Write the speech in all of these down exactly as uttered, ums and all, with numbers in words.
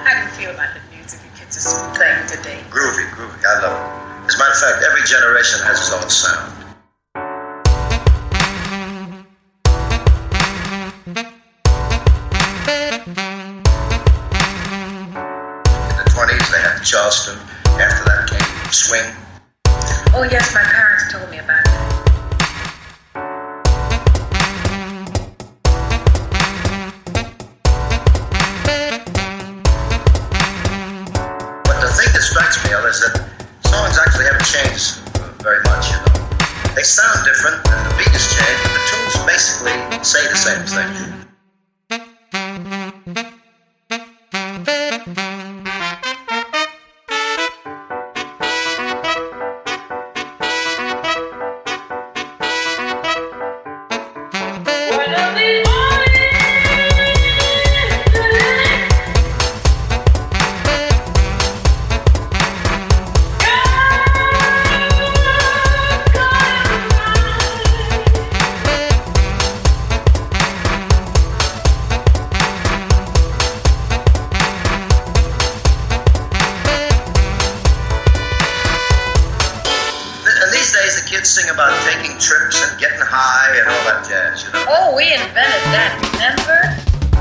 How do you feel about the music the kids are playing today? Groovy, groovy. I love it. As a matter of fact, every generation has its own sound. In the twenties, they had Charleston. After that came swing. Oh yes, my parents told me about that. But the thing that strikes me is that songs actually haven't changed very much, you know. They sound different, and the beat has changed, but the tunes basically say the same thing. The kids sing about taking trips and getting high and all that jazz, you know. Oh, we invented that, remember?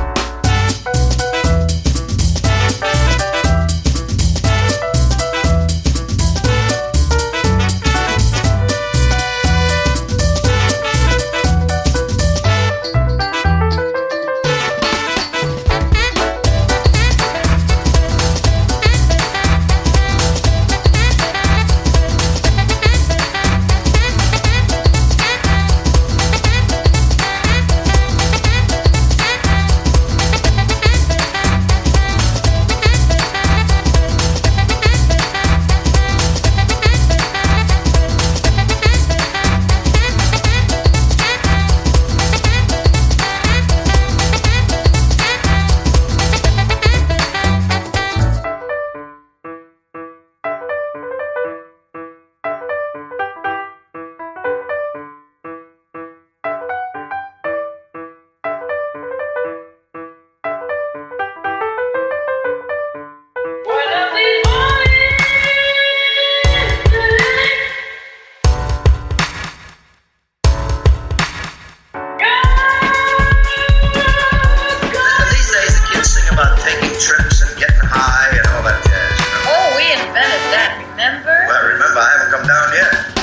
Trips and getting high and all that jazz, you know. Oh, we invented that, remember? Well, remember, I haven't come down yet.